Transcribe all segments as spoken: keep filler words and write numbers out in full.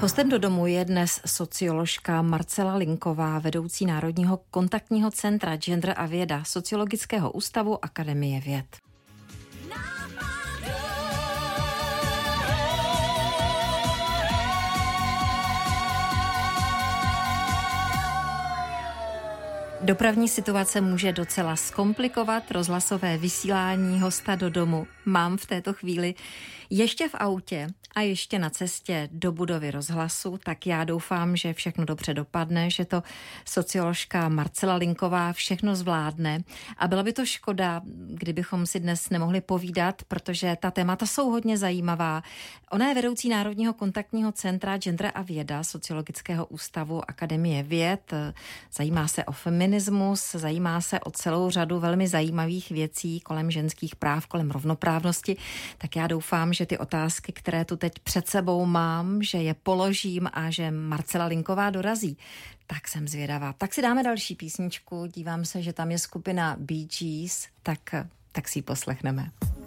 Hostem do domu je dnes socioložka Marcela Linková, vedoucí Národního kontaktního centra Gender a věda Sociologického ústavu Akademie věd. Dopravní situace může docela zkomplikovat rozhlasové vysílání hosta do domu. Mám v této chvíli ještě v autě a ještě na cestě do budovy rozhlasu, tak já doufám, že všechno dobře dopadne, že to socioložka Marcela Linková všechno zvládne. A byla by to škoda, kdybychom si dnes nemohli povídat, protože ta témata jsou hodně zajímavá. Ona je vedoucí Národního kontaktního centra Gender a věda Sociologického ústavu Akademie věd. Zajímá se o feminismus, zajímá se o celou řadu velmi zajímavých věcí kolem ženských práv, kolem rovnoprávnosti. Tak já doufám, že ty otázky, které tu teď před sebou mám, že je položím a že Marcela Linková dorazí. Tak jsem zvědavá. Tak si dáme další písničku. Dívám se, že tam je skupina Bee Gees, tak, tak si ji poslechneme.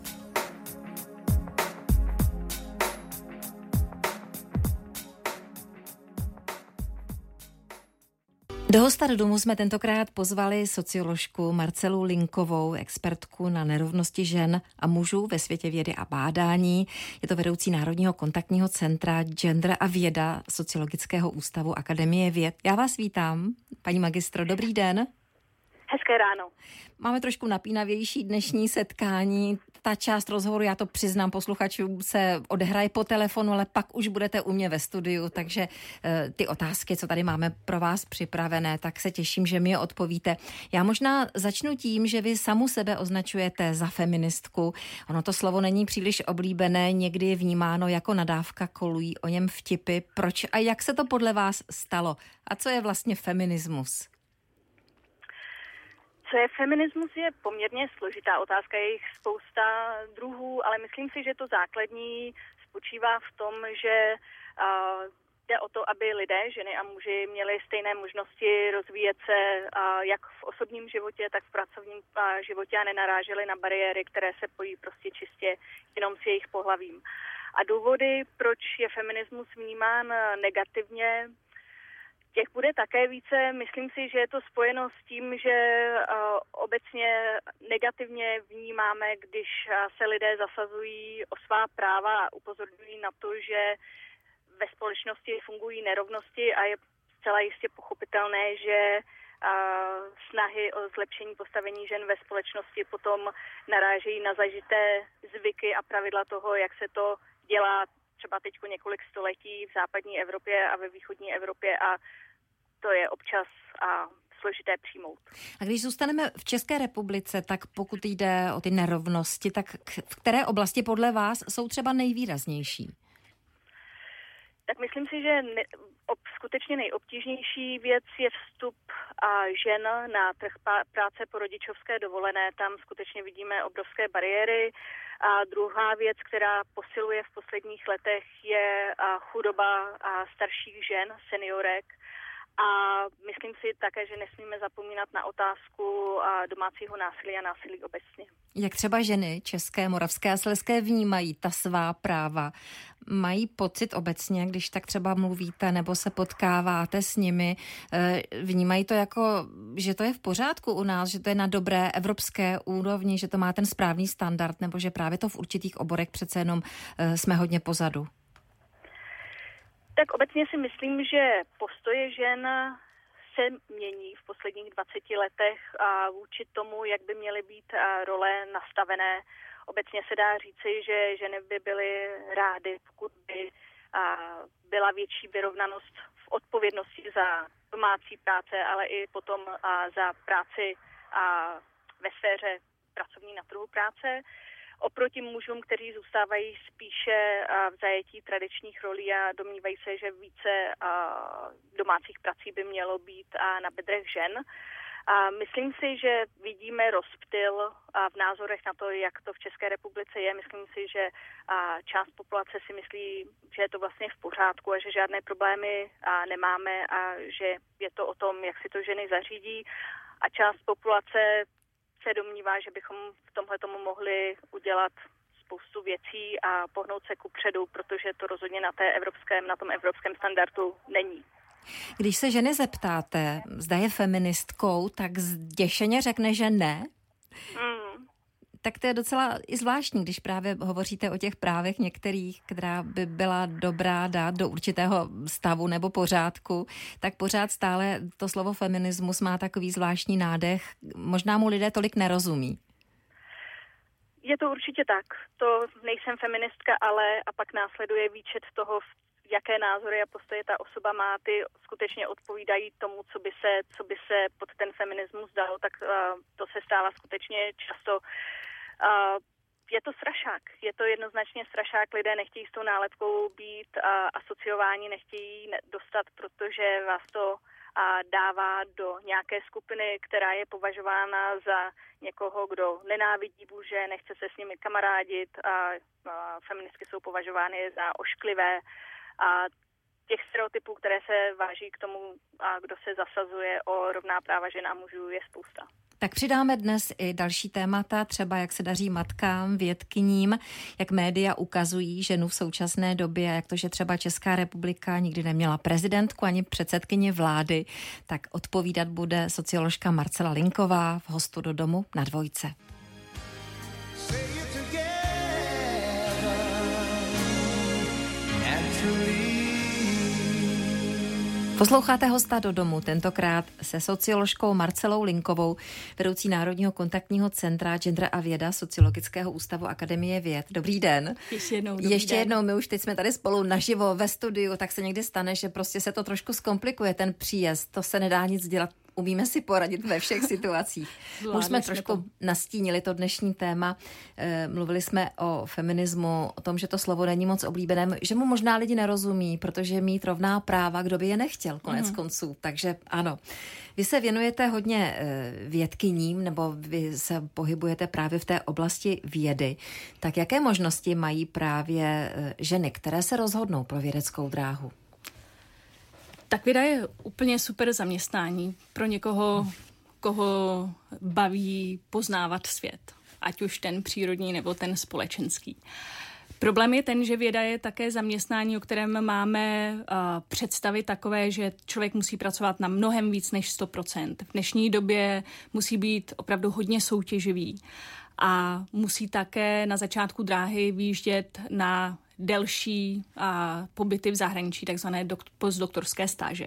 Do hosta do domu jsme tentokrát pozvali socioložku Marcelu Linkovou, expertku na nerovnosti žen a mužů ve světě vědy a bádání. Je to vedoucí Národního kontaktního centra Gender a věda Sociologického ústavu Akademie věd. Já vás vítám, paní magistro, dobrý den. Hezké ráno. Máme trošku napínavější dnešní setkání. Ta část rozhovoru, já to přiznám posluchačům, se odehraje po telefonu, ale pak už budete u mě ve studiu, takže e, ty otázky, co tady máme pro vás připravené, tak se těším, že mi je odpovíte. Já možná začnu tím, že vy samu sebe označujete za feministku. Ono to slovo není příliš oblíbené, někdy je vnímáno jako nadávka, kolují o něm vtipy. Proč a jak se to podle vás stalo? A co je vlastně feminismus? Co je feminismus, je poměrně složitá otázka, je jich spousta druhů, ale myslím si, že to základní spočívá v tom, že uh, jde o to, aby lidé, ženy a muži měli stejné možnosti rozvíjet se uh, jak v osobním životě, tak v pracovním uh, životě a nenaráželi na bariéry, které se pojí prostě čistě jenom s jejich pohlavím. A důvody, proč je feminismus vnímán negativně, těch bude také více. Myslím si, že je to spojeno s tím, že uh, obecně negativně vnímáme, když uh, se lidé zasazují o svá práva a upozorňují na to, že ve společnosti fungují nerovnosti a je zcela jistě pochopitelné, že uh, snahy o zlepšení postavení žen ve společnosti potom narážejí na zažité zvyky a pravidla toho, jak se to dělá třeba teď několik století v západní Evropě a ve východní Evropě a to je občas a složité přijmout. A když zůstaneme v České republice, tak pokud jde o ty nerovnosti, tak v které oblasti podle vás jsou třeba nejvýraznější? Tak myslím si, že ne, ob, skutečně nejobtížnější věc je vstup a žen na trh práce po rodičovské dovolené. Tam skutečně vidíme obrovské bariéry. A druhá věc, která posiluje v posledních letech, je chudoba starších žen, seniorek. A myslím si také, že nesmíme zapomínat na otázku domácího násilí a násilí obecně. Jak třeba ženy české, moravské a slezské vnímají ta svá práva? Mají pocit obecně, když tak třeba mluvíte nebo se potkáváte s nimi, vnímají to jako, že to je v pořádku u nás, že to je na dobré evropské úrovni, že to má ten správný standard, nebo že právě to v určitých oborech přece jenom jsme hodně pozadu? Tak obecně si myslím, že postoje žen se mění v posledních dvaceti letech a vůči tomu, jak by měly být role nastavené. Obecně se dá říci, že ženy by byly rády, pokud by byla větší vyrovnanost v odpovědnosti za domácí práce, ale i potom za práci ve sféře pracovní na trhu práce. Oproti mužům, kteří zůstávají spíše v zajetí tradičních rolí a domnívají se, že více domácích prací by mělo být na bedrech žen. A myslím si, že vidíme rozptyl v názorech na to, jak to v České republice je. Myslím si, že část populace si myslí, že je to vlastně v pořádku a že žádné problémy nemáme a že je to o tom, jak si to ženy zařídí. A část populace se domnívá, že bychom v tomhle tomu mohli udělat spoustu věcí a pohnout se kupředu, protože to rozhodně na, té evropském, na tom evropském standardu není. Když se ženy zeptáte, zda je feministkou, tak zděšeně řekne, že ne. Mm. Tak to je docela i zvláštní, když právě hovoříte o těch právech některých, která by byla dobrá dát do určitého stavu nebo pořádku, tak pořád stále to slovo feminismus má takový zvláštní nádech. Možná mu lidé tolik nerozumí. Je to určitě tak. To nejsem feministka, ale a pak následuje výčet toho, jaké názory a postoje ta osoba má, ty skutečně odpovídají tomu, co by se, co by se pod ten feminismus dalo, tak uh, to se stává skutečně často. Uh, je to strašák. Je to jednoznačně strašák. Lidé nechtějí s tou nálepkou být uh, asociováni, nechtějí dostat, protože vás to uh, dává do nějaké skupiny, která je považována za někoho, kdo nenávidí muže, nechce se s nimi kamarádit a uh, feministky jsou považovány za ošklivé. A těch stereotypů, které se váží k tomu, a kdo se zasazuje o rovná práva žen a mužů, je spousta. Tak přidáme dnes i další témata, třeba jak se daří matkám, vědkyním, jak média ukazují ženu v současné době, jak to, že třeba Česká republika nikdy neměla prezidentku ani předsedkyni vlády, tak odpovídat bude socioložka Marcela Linková v Hostu do domu na Dvojce. Posloucháte Hosta do domu, tentokrát se socioložkou Marcelou Linkovou, vedoucí Národního kontaktního centra Gender a věda Sociologického ústavu Akademie věd. Dobrý den. Ještě jednou, dobrý Ještě den. jednou, my už teď jsme tady spolu naživo ve studiu, tak se někdy stane, že prostě se to trošku zkomplikuje, ten příjezd, to se nedá nic dělat. Umíme si poradit ve všech situacích. Už jsme trošku to. nastínili to dnešní téma. E, mluvili jsme o feminismu, o tom, že to slovo není moc oblíbené, že mu možná lidi nerozumí, protože mít rovná práva, kdo by je nechtěl, konec mm. konců. Takže ano. Vy se věnujete hodně vědkyním, nebo vy se pohybujete právě v té oblasti vědy. Tak jaké možnosti mají právě ženy, které se rozhodnou pro vědeckou dráhu? Tak věda je úplně super zaměstnání pro někoho, koho baví poznávat svět, ať už ten přírodní nebo ten společenský. Problém je ten, že věda je také zaměstnání, o kterém máme uh, představy takové, že člověk musí pracovat na mnohem víc než sto procent. V dnešní době musí být opravdu hodně soutěživý a musí také na začátku dráhy výjíždět na delší a pobyty v zahraničí, takzvané dokt- postdoktorské stáže.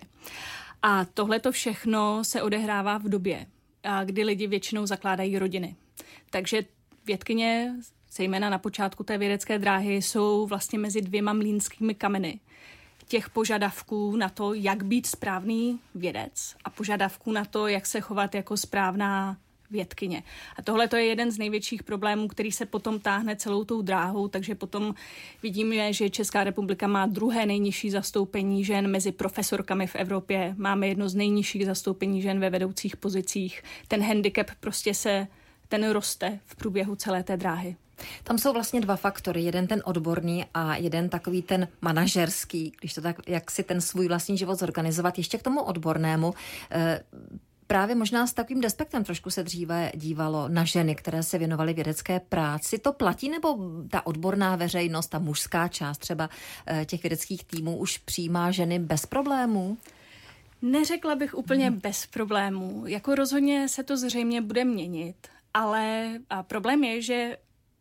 A tohleto všechno se odehrává v době, a kdy lidi většinou zakládají rodiny. Takže vědkyně, zejména na počátku té vědecké dráhy, jsou vlastně mezi dvěma mlýnskými kameny těch požadavků na to, jak být správný vědec a požadavků na to, jak se chovat jako správná vědkyně. A tohle to je jeden z největších problémů, který se potom táhne celou tou dráhou, takže potom vidíme, že Česká republika má druhé nejnižší zastoupení žen mezi profesorkami v Evropě. Máme jedno z nejnižších zastoupení žen ve vedoucích pozicích. Ten handicap prostě se, ten roste v průběhu celé té dráhy. Tam jsou vlastně dva faktory. Jeden ten odborný a jeden takový ten manažerský, když to tak, jak si ten svůj vlastní život zorganizovat. Ještě k tomu odbornému. E- Právě možná s takovým despektem trošku se dříve dívalo na ženy, které se věnovaly vědecké práci. To platí, nebo ta odborná veřejnost, ta mužská část třeba těch vědeckých týmů už přijímá ženy bez problémů? Neřekla bych úplně hmm. bez problémů. Jako rozhodně se to zřejmě bude měnit, ale a problém je, že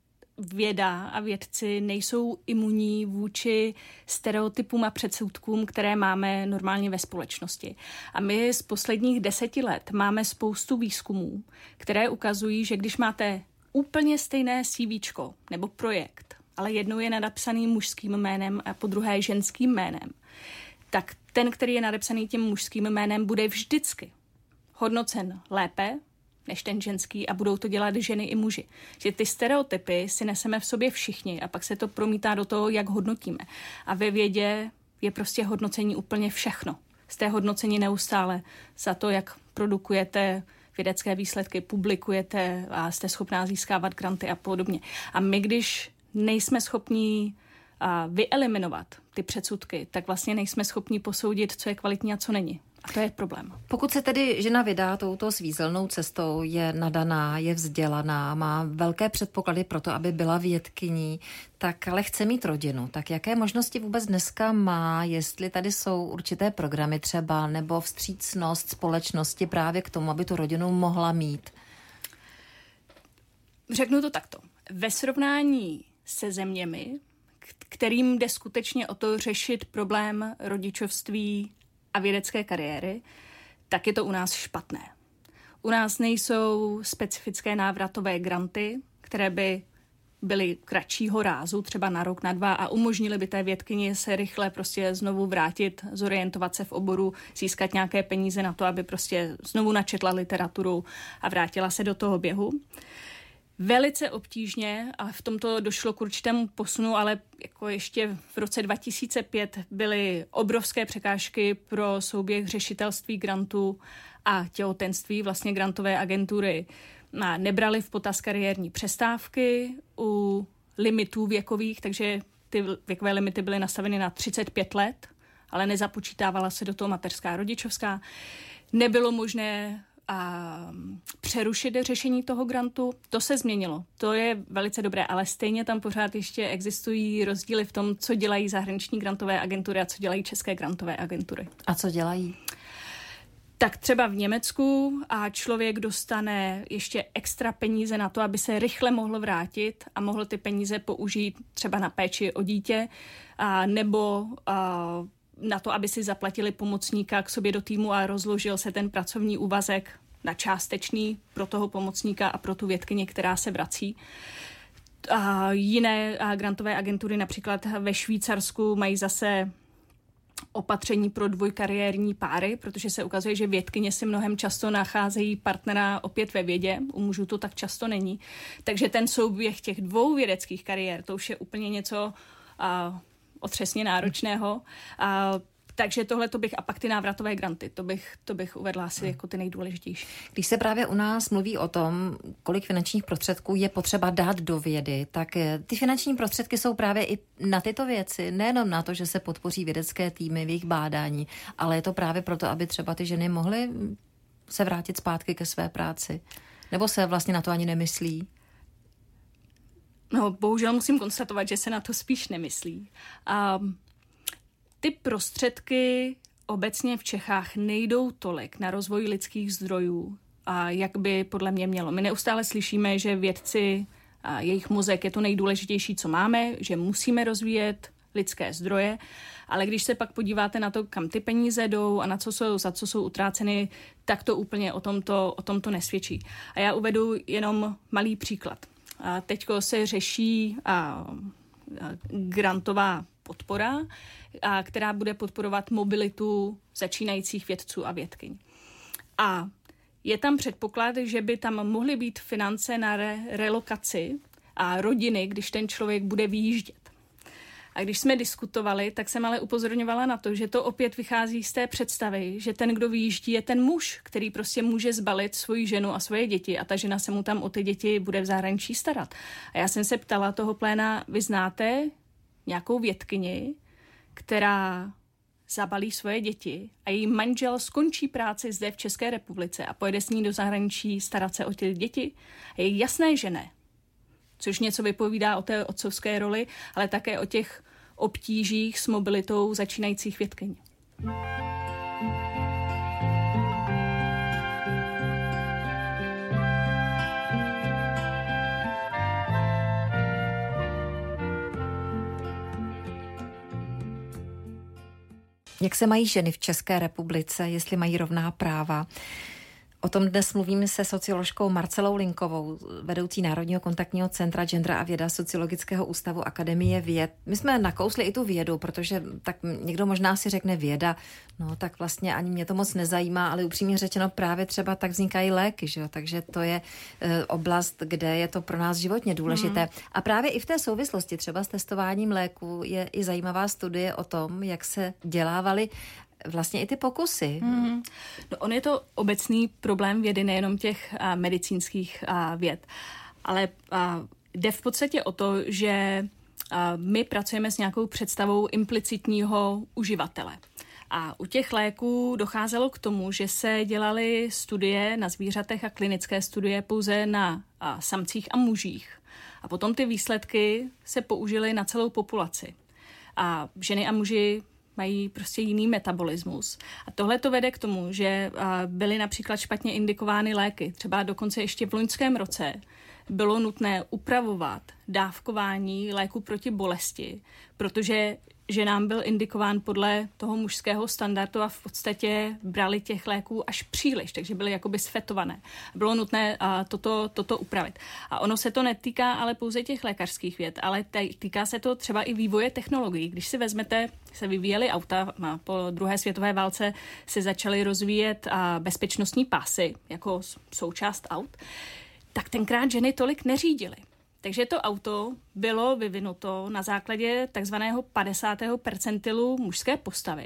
věda a vědci nejsou imunní vůči stereotypům a předsudkům, které máme normálně ve společnosti. A my z posledních deseti let máme spoustu výzkumů, které ukazují, že když máte úplně stejné CVčko nebo projekt, ale jednou je nadepsaný mužským jménem a po druhé ženským jménem, tak ten, který je nadepsaný tím mužským jménem, bude vždycky hodnocen lépe než ten ženský a budou to dělat ženy i muži. Že ty stereotypy si neseme v sobě všichni a pak se to promítá do toho, jak hodnotíme. A ve vědě je prostě hodnocení úplně všechno. Jste hodnocení neustále za to, jak produkujete vědecké výsledky, publikujete a jste schopná získávat granty a podobně. A my, když nejsme schopní vyeliminovat ty předsudky, tak vlastně nejsme schopni posoudit, co je kvalitní a co není. A to je problém. Pokud se tedy žena vydá touto svízelnou cestou, je nadaná, je vzdělaná, má velké předpoklady pro to, aby byla vědkyní, tak ale chce mít rodinu. Tak jaké možnosti vůbec dneska má, jestli tady jsou určité programy třeba, nebo vstřícnost společnosti právě k tomu, aby tu rodinu mohla mít? Řeknu to takto. Ve srovnání se zeměmi, kterým jde skutečně o to řešit problém rodičovství a vědecké kariéry, tak je to u nás špatné. U nás nejsou specifické návratové granty, které by byly kratšího rázu, třeba na rok, na dva, a umožnily by té vědkyni se rychle prostě znovu vrátit, zorientovat se v oboru, získat nějaké peníze na to, aby prostě znovu načetla literaturu a vrátila se do toho běhu. Velice obtížně, ale v tomto došlo k určitému posunu, ale jako ještě v roce dva tisíce pět byly obrovské překážky pro souběh řešitelství grantů a těhotenství. Vlastně grantové agentury nebrali v potaz kariérní přestávky u limitů věkových, takže ty věkové limity byly nastaveny na třicet pět let, ale nezapočítávala se do toho mateřská rodičovská. Nebylo možné a přerušit řešení toho grantu. To se změnilo. To je velice dobré, ale stejně tam pořád ještě existují rozdíly v tom, co dělají zahraniční grantové agentury a co dělají české grantové agentury. A co dělají? Tak třeba v Německu a člověk dostane ještě extra peníze na to, aby se rychle mohl vrátit a mohl ty peníze použít třeba na péči o dítě a nebo a, na to, aby si zaplatili pomocníka k sobě do týmu a rozložil se ten pracovní úvazek na částečný pro toho pomocníka a pro tu vědkyni, která se vrací. A jiné grantové agentury, například ve Švýcarsku, mají zase opatření pro dvojkariérní páry, protože se ukazuje, že vědkyně si mnohem často nacházejí partnera opět ve vědě, u mužů to tak často není. Takže ten souběh těch dvou vědeckých kariér, to už je úplně něco a, otřesně náročného. A, takže tohle to bych, a pak ty návratové granty, to bych, to bych uvedla asi jako ty nejdůležitější. Když se právě u nás mluví o tom, kolik finančních prostředků je potřeba dát do vědy, tak ty finanční prostředky jsou právě i na tyto věci, nejenom na to, že se podpoří vědecké týmy v jejich bádání, ale je to právě proto, aby třeba ty ženy mohly se vrátit zpátky ke své práci. Nebo se vlastně na to ani nemyslí? No, bohužel musím konstatovat, že se na to spíš nemyslí. Um, Ty prostředky obecně v Čechách nejdou tolik na rozvoj lidských zdrojů, a jak by podle mě mělo. My neustále slyšíme, že vědci a jejich mozek je to nejdůležitější, co máme, že musíme rozvíjet lidské zdroje, ale když se pak podíváte na to, kam ty peníze jdou a na co jsou, za co jsou utráceny, tak to úplně o tomto, o tomto nesvědčí. A já uvedu jenom malý příklad. A teďko se řeší a, a grantová podpora, a která bude podporovat mobilitu začínajících vědců a vědkyň. A je tam předpoklad, že by tam mohly být finance na re- relokaci a rodiny, když ten člověk bude vyjíždět. A když jsme diskutovali, tak jsem ale upozorňovala na to, že to opět vychází z té představy, že ten, kdo vyjíždí, je ten muž, který prostě může zbalit svoji ženu a svoje děti a ta žena se mu tam o ty děti bude v zahraničí starat. A já jsem se ptala toho pléna, vy znáte nějakou vědkyni, která zabalí svoje děti a její manžel skončí práci zde v České republice a pojede s ní do zahraničí starat se o ty děti? A je jasné, že ne. Což něco vypovídá o té otcovské roli, ale také o těch obtížích s mobilitou začínajících vědkyň. Jak se mají ženy v České republice, jestli mají rovná práva? O tom dnes mluvím se socioložkou Marcelou Linkovou, vedoucí Národního kontaktního centra Gender a věda Sociologického ústavu Akademie věd. My jsme nakousli i tu vědu, protože tak někdo možná si řekne věda, no tak vlastně ani mě to moc nezajímá, ale upřímně řečeno právě třeba tak vznikají léky, že jo? Takže to je e, oblast, kde je to pro nás životně důležité. Mm. A právě i v té souvislosti třeba s testováním léků je i zajímavá studie o tom, jak se dělávaly vlastně i ty pokusy. Mm. No, on je to obecný problém vědy, nejenom těch a, medicínských a, věd, ale a, jde v podstatě o to, že a, my pracujeme s nějakou představou implicitního uživatele. A u těch léků docházelo k tomu, že se dělaly studie na zvířatech a klinické studie pouze na a, samcích a mužích. A potom ty výsledky se použily na celou populaci. A ženy a muži mají prostě jiný metabolismus. A tohle to vede k tomu, že byly například špatně indikovány léky. Třeba dokonce ještě v loňském roce bylo nutné upravovat dávkování léku proti bolesti, protože ženám byl indikován podle toho mužského standardu a v podstatě brali těch léků až příliš, takže byly jakoby sfetované. Bylo nutné a, toto, toto upravit. A ono se to netýká ale pouze těch lékařských věd, ale týká se to třeba i vývoje technologií. Když si vezmete, se vyvíjely auta, po druhé světové válce se začaly rozvíjet a, bezpečnostní pásy jako součást aut, tak tenkrát ženy tolik neřídily. Takže to auto bylo vyvinuto na základě takzvaného padesátého percentilu mužské postavy.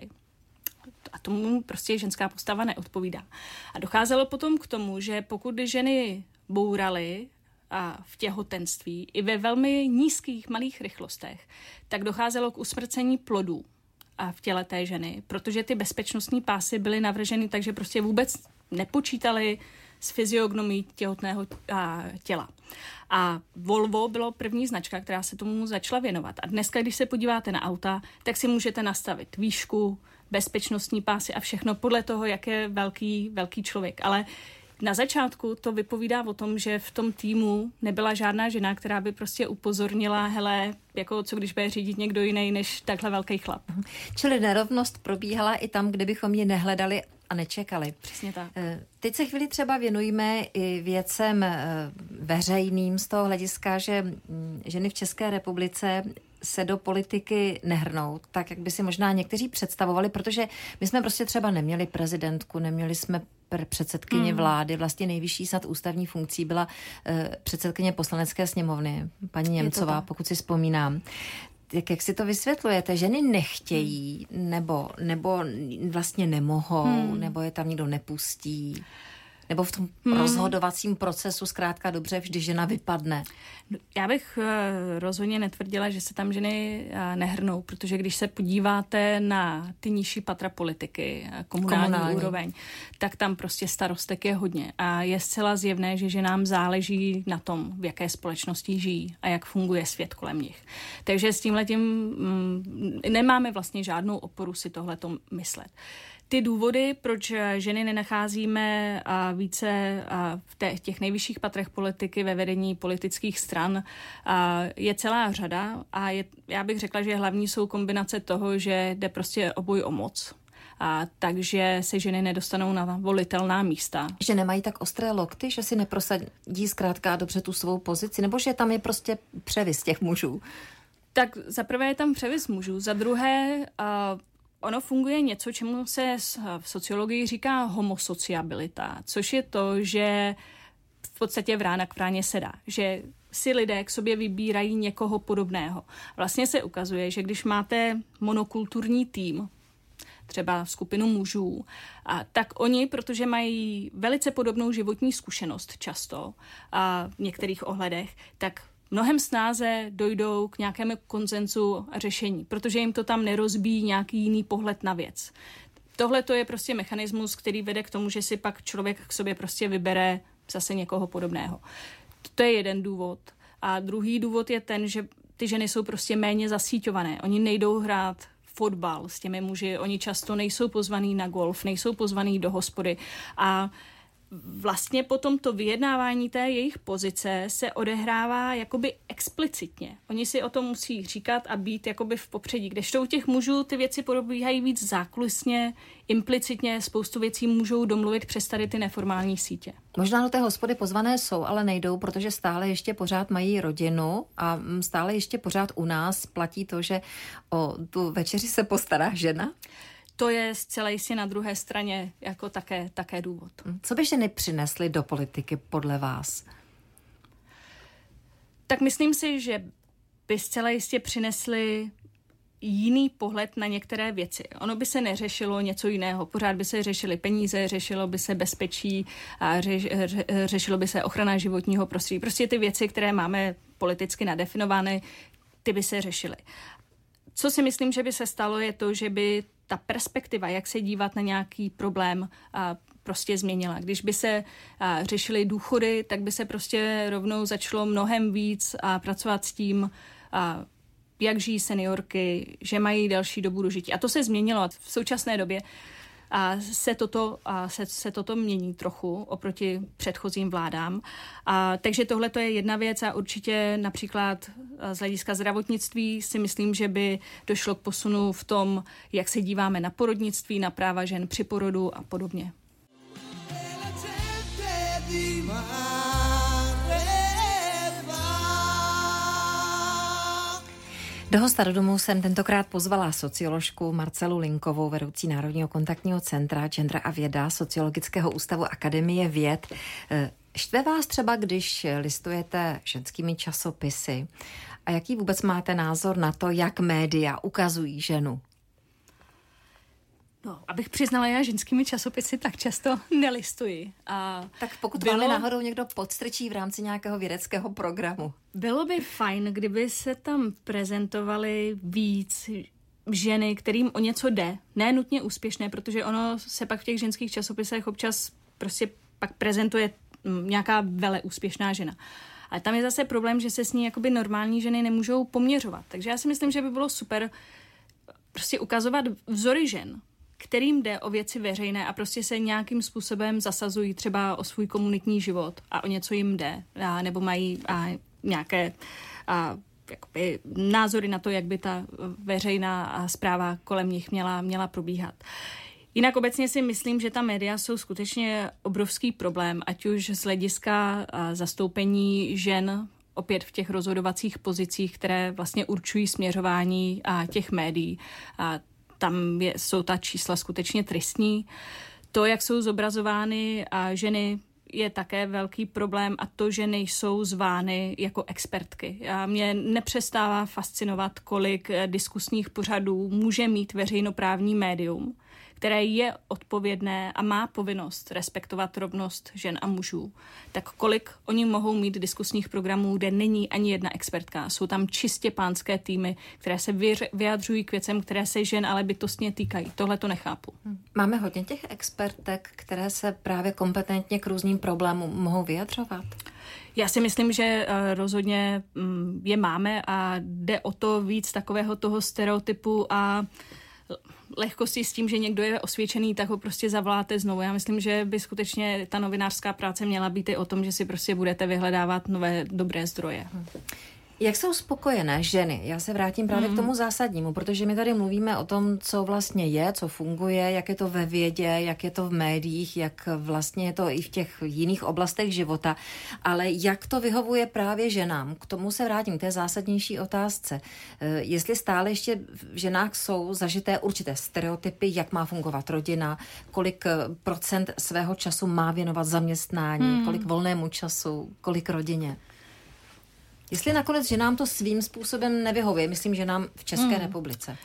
A tomu prostě ženská postava neodpovídá. A docházelo potom k tomu, že pokud ženy bouraly a v těhotenství i ve velmi nízkých malých rychlostech, tak docházelo k usmrcení plodů a v těle té ženy, protože ty bezpečnostní pásy byly navrženy, takže prostě vůbec nepočítali s fyziognomií těhotného těla. A Volvo bylo první značka, která se tomu začala věnovat. A dneska, když se podíváte na auta, tak si můžete nastavit výšku, bezpečnostní pásy a všechno podle toho, jak je velký, velký člověk. Ale na začátku to vypovídá o tom, že v tom týmu nebyla žádná žena, která by prostě upozornila, hele, jako co když bude řídit někdo jiný než takhle velký chlap. Čili nerovnost probíhala i tam, kde bychom ji nehledali a nečekali. Přesně tak. Teď se chvíli třeba věnujeme i věcem veřejným z toho hlediska, že ženy v České republice se do politiky nehrnou, tak jak by si možná někteří představovali, protože my jsme prostě třeba neměli prezidentku, neměli jsme předsedkyně mm. vlády, vlastně nejvyšší snad ústavní funkcí byla uh, předsedkyně poslanecké sněmovny, paní Němcová, pokud si vzpomínám. Jak, jak si to vysvětlujete? Ženy nechtějí, nebo, nebo vlastně nemohou, hmm. nebo je tam nikdo nepustí? Nebo v tom hmm. rozhodovacím procesu zkrátka dobře vždy žena vypadne? Já bych rozhodně netvrdila, že se tam ženy nehrnou, protože když se podíváte na ty nižší patra politiky, komunální, komunální úroveň, tak tam prostě starostek je hodně. A je zcela zjevné, že ženám záleží na tom, v jaké společnosti žijí a jak funguje svět kolem nich. Takže s tímhletím mm, nemáme vlastně žádnou oporu si tohleto myslet. Ty důvody, proč ženy nenacházíme více v těch nejvyšších patrech politiky ve vedení politických stran, je celá řada a je, já bych řekla, že hlavní jsou kombinace toho, že jde prostě o boj o moc. A takže se ženy nedostanou na volitelná místa. Že nemají tak ostré lokty, že si neprosadí zkrátka dobře tu svou pozici, nebo že tam je prostě převis těch mužů? Tak za prvé je tam převis mužů, za druhé uh, ono funguje něco, čemu se v sociologii říká homosociabilita, což je to, že v podstatě vrána k vráně sedá, že si lidé k sobě vybírají někoho podobného. Vlastně se ukazuje, že když máte monokulturní tým, třeba skupinu mužů, a tak oni, protože mají velice podobnou životní zkušenost často a v některých ohledech, tak mnohem snáze dojdou k nějakému konsenzu a řešení, protože jim to tam nerozbíjí nějaký jiný pohled na věc. Tohle to je prostě mechanismus, který vede k tomu, že si pak člověk k sobě prostě vybere zase někoho podobného. To je jeden důvod. A druhý důvod je ten, že ty ženy jsou prostě méně zasíťované. Oni nejdou hrát fotbal s těmi muži, oni často nejsou pozvaný na golf, nejsou pozvaný do hospody a vlastně potom to vyjednávání té jejich pozice se odehrává jakoby explicitně. Oni si o tom musí říkat a být jakoby v popředí. Kdežto u těch mužů ty věci probíhají víc zákulisně, implicitně, spoustu věcí můžou domluvit přes tady ty neformální sítě. Možná do té hospody pozvané jsou, ale nejdou, protože stále ještě pořád mají rodinu a stále ještě pořád u nás platí to, že o tu večeři se postará žena. To je zcela jistě na druhé straně jako také, také důvod. Co by ženy přinesly do politiky podle vás? Tak myslím si, že by zcela jistě přinesly jiný pohled na některé věci. Ono by se neřešilo něco jiného. Pořád by se řešily peníze, řešilo by se bezpečí, a ře, ře, řešilo by se ochrana životního prostředí. Prostě ty věci, které máme politicky nadefinovány, ty by se řešily. Co si myslím, že by se stalo, je to, že by ta perspektiva, jak se dívat na nějaký problém, a prostě změnila. Když by se a, řešily důchody, tak by se prostě rovnou začalo mnohem víc a pracovat s tím, a, jak žijí seniorky, že mají další dobu dožití. A to se změnilo v současné době. A se toto, a se, se toto mění trochu oproti předchozím vládám. A, takže tohle to je jedna věc a určitě například z hlediska zdravotnictví si myslím, že by došlo k posunu v tom, jak se díváme na porodnictví, na práva žen při porodu a podobně. Do hosta do domu jsem tentokrát pozvala socioložku Marcelu Linkovou, vedoucí Národního kontaktního centra Gender a věda Sociologického ústavu Akademie věd. Štve vás třeba, když listujete ženskými časopisy? A jaký vůbec máte názor na to, jak média ukazují ženu? No, abych přiznala, já ženskými časopisy tak často nelistuji. A tak pokud bylo, vám náhodou někdo podstrčí v rámci nějakého vědeckého programu. Bylo by fajn, kdyby se tam prezentovaly víc ženy, kterým o něco jde. Ne nutně úspěšné, protože ono se pak v těch ženských časopisech občas prostě pak prezentuje nějaká vele úspěšná žena. Ale tam je zase problém, že se s ní jakoby normální ženy nemůžou poměřovat. Takže já si myslím, že by bylo super prostě ukazovat vzory žen, kterým jde o věci veřejné a prostě se nějakým způsobem zasazují třeba o svůj komunitní život a o něco jim jde, a, nebo mají a, nějaké a, jakoby, názory na to, jak by ta veřejná zpráva kolem nich měla, měla probíhat. Jinak obecně si myslím, že ta média jsou skutečně obrovský problém, ať už z hlediska a, zastoupení žen opět v těch rozhodovacích pozicích, které vlastně určují směřování a, těch médií. A, tam je, jsou ta čísla skutečně tristní. To, jak jsou zobrazovány a ženy, je také velký problém a to, že nejsou zvány jako expertky. A mě nepřestává fascinovat, kolik diskusních pořadů může mít veřejnoprávní médium, které je odpovědné a má povinnost respektovat rovnost žen a mužů. Tak kolik oni mohou mít diskusních programů, kde není ani jedna expertka. Jsou tam čistě pánské týmy, které se vyjadřují k věcem, které se žen ale bytostně týkají. Tohle to nechápu. Máme hodně těch expertek, které se právě kompetentně k různým problémům mohou vyjadřovat? Já si myslím, že rozhodně je máme a jde o to víc takového toho stereotypu a lehkosti s tím, že někdo je osvědčený, tak ho prostě zavoláte znovu. Já myslím, že by skutečně ta novinářská práce měla být i o tom, že si prostě budete vyhledávat nové dobré zdroje. Jak jsou spokojené ženy? Já se vrátím právě mm. k tomu zásadnímu, protože my tady mluvíme o tom, co vlastně je, co funguje, jak je to ve vědě, jak je to v médiích, jak vlastně je to i v těch jiných oblastech života, ale jak to vyhovuje právě ženám? K tomu se vrátím, k té zásadnější otázce. Jestli stále ještě v ženách jsou zažité určité stereotypy, jak má fungovat rodina, kolik procent svého času má věnovat zaměstnání, mm. kolik volnému času, kolik rodině. Jestli nakonec, že nám to svým způsobem nevyhovuje, myslím, že nám v České mm. republice.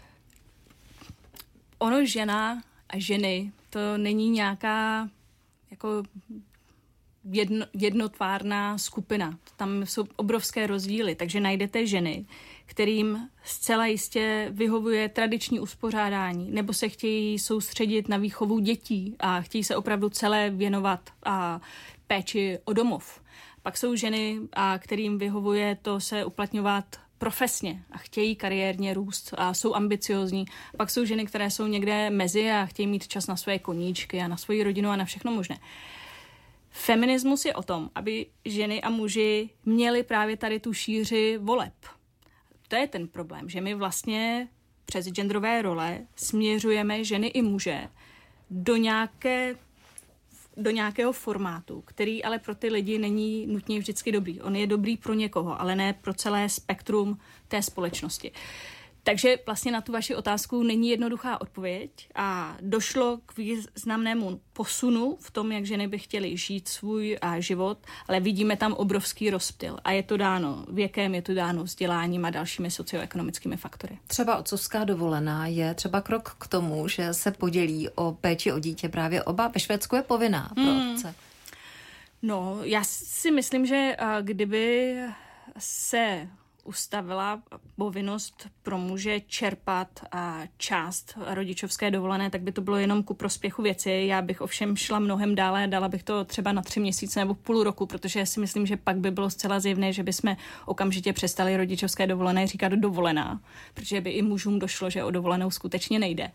Ono žena a ženy, to není nějaká jako jedno, jednotvárná skupina. Tam jsou obrovské rozdíly, takže najdete ženy, kterým zcela jistě vyhovuje tradiční uspořádání, nebo se chtějí soustředit na výchovu dětí a chtějí se opravdu celé věnovat a péči o domov. Pak jsou ženy, a kterým vyhovuje to se uplatňovat profesně a chtějí kariérně růst a jsou ambiciozní. Pak jsou ženy, které jsou někde mezi a chtějí mít čas na své koníčky a na svoji rodinu a na všechno možné. Feminismus je o tom, aby ženy a muži měli právě tady tu šíři voleb. To je ten problém, že my vlastně přes genderové role směřujeme ženy i muže do nějaké do nějakého formátu, který ale pro ty lidi není nutně vždycky dobrý. On je dobrý pro někoho, ale ne pro celé spektrum té společnosti. Takže vlastně na tu vaši otázku není jednoduchá odpověď a došlo k významnému posunu v tom, jak ženy by chtěly žít svůj život, ale vidíme tam obrovský rozptyl a je to dáno věkem, je to dáno vzděláním a dalšími socioekonomickými faktory. Třeba otcovská dovolená je třeba krok k tomu, že se podělí o péči o dítě právě oba. Ve Švédsku je povinná pro hmm. otce. No, já si myslím, že kdyby se ustavila povinnost pro muže čerpat a část rodičovské dovolené, tak by to bylo jenom ku prospěchu věci. Já bych ovšem šla mnohem dále a dala bych to třeba na tři měsíce nebo půl roku, protože si myslím, že pak by bylo zcela zjevné, že bychom okamžitě přestali rodičovské dovolené říkat dovolená, protože by i mužům došlo, že o dovolenou skutečně nejde.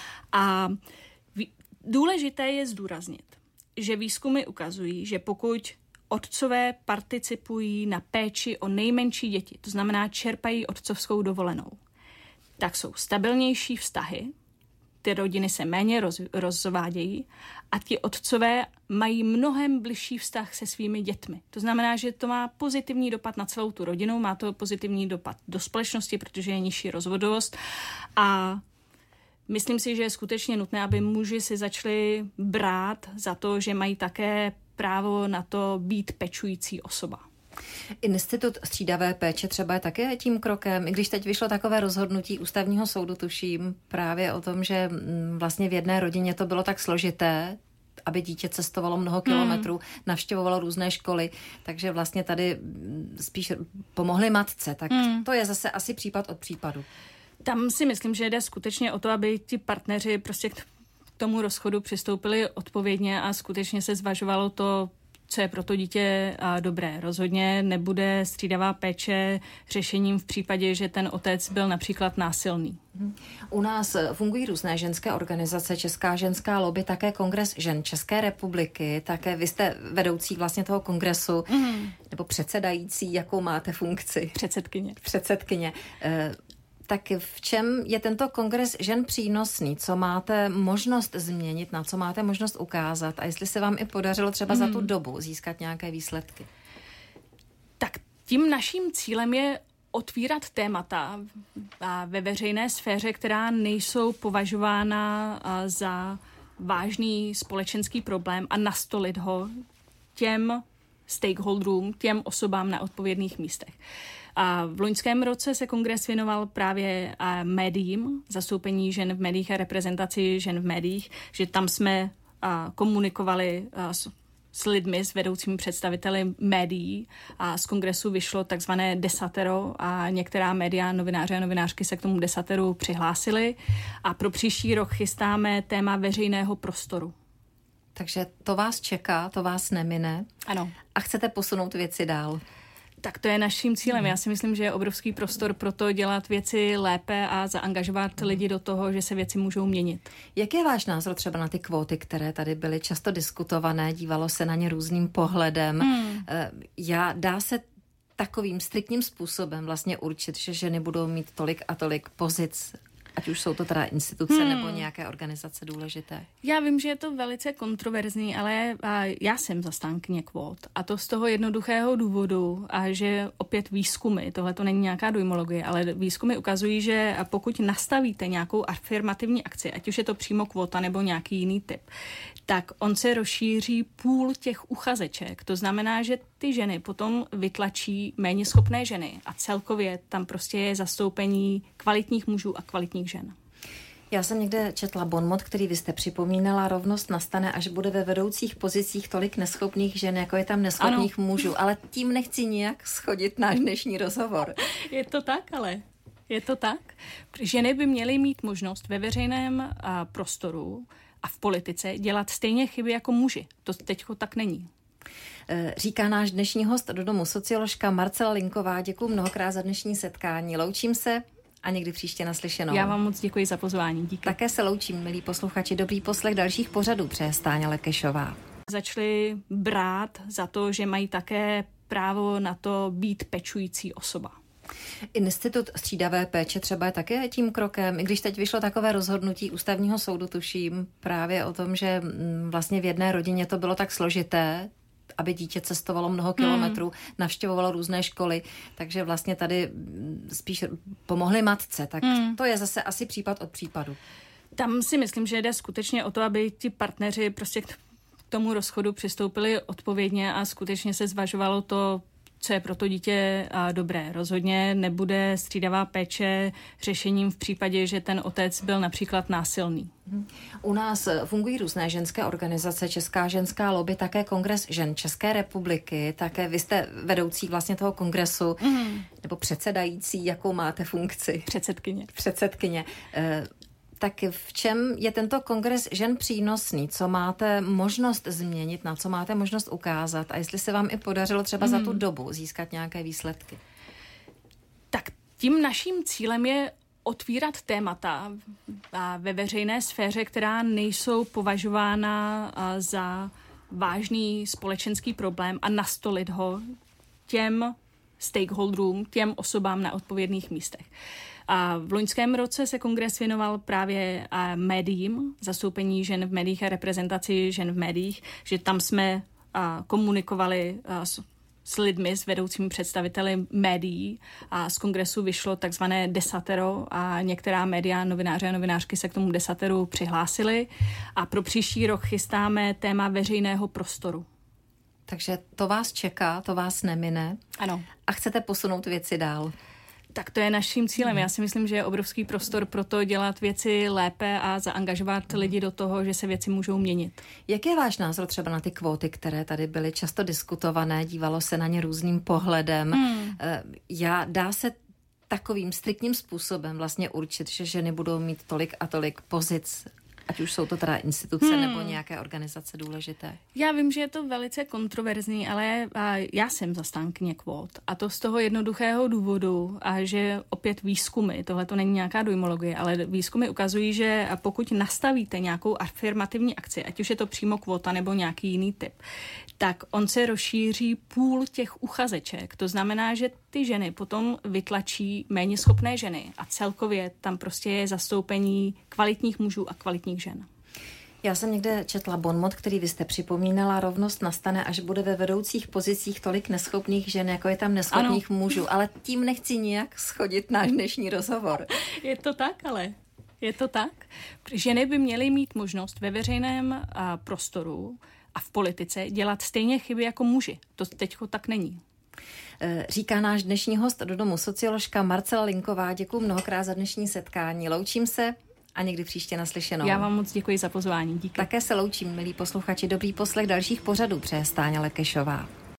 A důležité je zdůraznit, že výzkumy ukazují, že pokud otcové participují na péči o nejmenší děti, to znamená čerpají otcovskou dovolenou, tak jsou stabilnější vztahy, ty rodiny se méně roz, rozvádějí a ti otcové mají mnohem bližší vztah se svými dětmi. To znamená, že to má pozitivní dopad na celou tu rodinu, má to pozitivní dopad do společnosti, protože je nižší rozvodovost a myslím si, že je skutečně nutné, aby muži si začali brát za to, že mají také právo na to být pečující osoba. Institut střídavé péče třeba je také tím krokem, i když teď vyšlo takové rozhodnutí ústavního soudu, tuším, právě o tom, že vlastně v jedné rodině to bylo tak složité, aby dítě cestovalo mnoho kilometrů, hmm. navštěvovalo různé školy, takže vlastně tady spíš pomohly matce. Tak hmm. to je zase asi případ od případu. Tam si myslím, že jde skutečně o to, aby ti partneři prostě k tomu rozchodu přistoupili odpovědně a skutečně se zvažovalo to, co je pro to dítě dobré. Rozhodně nebude střídavá péče řešením v případě, že ten otec byl například násilný. U nás fungují různé ženské organizace, Česká ženská lobby, také Kongres žen České republiky, také vy jste vedoucí vlastně toho kongresu, mm. nebo předsedající, jakou máte funkci? Předsedkyně. Předsedkyně. Tak v čem je tento kongres žen přínosný? Co máte možnost změnit, na co máte možnost ukázat? A jestli se vám i podařilo třeba mm. za tu dobu získat nějaké výsledky? Tak tím naším cílem je otvírat témata ve veřejné sféře, která nejsou považována za vážný společenský problém a nastolit ho těm stakeholderům, těm osobám na odpovědných místech. A v loňském roce se kongres věnoval právě médiím, zastoupení žen v médiích a reprezentaci žen v médiích, že tam jsme komunikovali s, s lidmi, s vedoucími představiteli médií a z kongresu vyšlo takzvané desatero a některá média, novináři a novinářky se k tomu desateru přihlásili a pro příští rok chystáme téma veřejného prostoru. Takže to vás čeká, to vás nemine. Ano. A chcete posunout věci dál. Tak to je naším cílem. Já si myslím, že je obrovský prostor pro to dělat věci lépe a zaangažovat lidi do toho, že se věci můžou měnit. Jak je váš názor třeba na ty kvóty, které tady byly často diskutované, dívalo se na ně různým pohledem? Hmm. Já, dá se takovým striktním způsobem vlastně určit, že ženy budou mít tolik a tolik pozic, ať už jsou to teda instituce hmm. nebo nějaké organizace důležité? Já vím, že je to velice kontroverzní, ale já jsem zastánkyně kvót. A to z toho jednoduchého důvodu, a že opět výzkumy, tohle to není nějaká dojmologie, ale výzkumy ukazují, že pokud nastavíte nějakou afirmativní akci, ať už je to přímo kvóta nebo nějaký jiný typ, tak on se rozšíří půl těch uchazeček. To znamená, že ty ženy potom vytlačí méně schopné ženy a celkově tam prostě je zastoupení kvalitních mužů a kvalitních žen. Já jsem někde četla bonmot, který vy jste připomínala, rovnost nastane, až bude ve vedoucích pozicích tolik neschopných žen, jako je tam neschopných ano. mužů, ale tím nechci nijak schodit náš dnešní rozhovor. Je to tak, ale je to tak. Ženy by měly mít možnost ve veřejném prostoru a v politice dělat stejně chyby jako muži. To teďko tak není. Říká náš dnešní host do domu, socioložka Marcela Linková. Děkuji mnohokrát za dnešní setkání. Loučím se a někdy příště naslyšenou. Já vám moc děkuji za pozvání. Díky. Také se loučím, milí posluchači. Dobrý poslech dalších pořadů, přeje Stáňa Lekešová. Začali brát za to, že mají také právo na to být pečující osoba. Institut střídavé péče třeba je také tím krokem, i když teď vyšlo takové rozhodnutí ústavního soudu, tuším, právě o tom, že vlastně v jedné rodině to bylo tak složité, aby dítě cestovalo mnoho kilometrů, hmm. navštěvovalo různé školy, takže vlastně tady spíš pomohly matce. Tak hmm. to je zase asi případ od případu. Tam si myslím, že jde skutečně o to, aby ti partneři prostě k tomu rozchodu přistoupili odpovědně a skutečně se zvažovalo to, co je pro to dítě dobré. Rozhodně nebude střídavá péče řešením v případě, že ten otec byl například násilný. U nás fungují různé ženské organizace, Česká ženská lobby, také Kongres žen České republiky, také vy jste vedoucí vlastně toho kongresu, mm. nebo předsedající, jakou máte funkci? Předsedkyně. Předsedkyně. E, tak v čem je tento kongres žen přínosný? Co máte možnost změnit, na co máte možnost ukázat? A jestli se vám i podařilo třeba mm. za tu dobu získat nějaké výsledky? Tak tím naším cílem je otvírat témata ve veřejné sféře, která nejsou považována za vážný společenský problém a nastolit ho těm stakeholderům, těm osobám na odpovědných místech. A v loňském roce se kongres věnoval právě médiím, zastoupení žen v médiích a reprezentaci žen v médiích, že tam jsme komunikovali s lidmi, s vedoucími představiteli médií a z kongresu vyšlo takzvané desatero a některá média, novináři a novinářky se k tomu desateru přihlásili a pro příští rok chystáme téma veřejného prostoru. Takže to vás čeká, to vás nemine. Ano. A chcete posunout věci dál. Tak to je naším cílem. Já si myslím, že je obrovský prostor pro to dělat věci lépe a zaangažovat lidi do toho, že se věci můžou měnit. Jak je váš názor třeba na ty kvóty, které tady byly často diskutované, dívalo se na ně různým pohledem? Hmm. Já dá se takovým striktním způsobem vlastně určit, že ženy budou mít tolik a tolik pozic, ať už jsou to teda instituce hmm. nebo nějaké organizace důležité? Já vím, že je to velice kontroverzní, ale já jsem zastánkyně kvót. A to z toho jednoduchého důvodu, a že opět výzkumy, tohle to není nějaká dojmologie, ale výzkumy ukazují, že pokud nastavíte nějakou afirmativní akci, ať už je to přímo kvóta nebo nějaký jiný typ, tak on se rozšíří půl těch uchazeček. To znamená, že ty ženy potom vytlačí méně schopné ženy a celkově tam prostě je zastoupení kvalitních mužů a kvalitních žen. Já jsem někde četla bonmot, který vy jste připomínala, rovnost nastane, až bude ve vedoucích pozicích tolik neschopných žen, jako je tam neschopných ano. mužů, ale tím nechci nijak schodit náš dnešní rozhovor. Je to tak, ale je to tak. Ženy by měly mít možnost ve veřejném prostoru a v politice dělat stejně chyby jako muži. To teďko tak není. Říká náš dnešní host do domu, socioložka Marcela Linková. Děkuji mnohokrát za dnešní setkání. Loučím se a někdy příště naslyšenou. Já vám moc děkuji za pozvání. Díky. Také se loučím, milí posluchači. Dobrý poslech dalších pořadů přeje Stáňa Lekešová.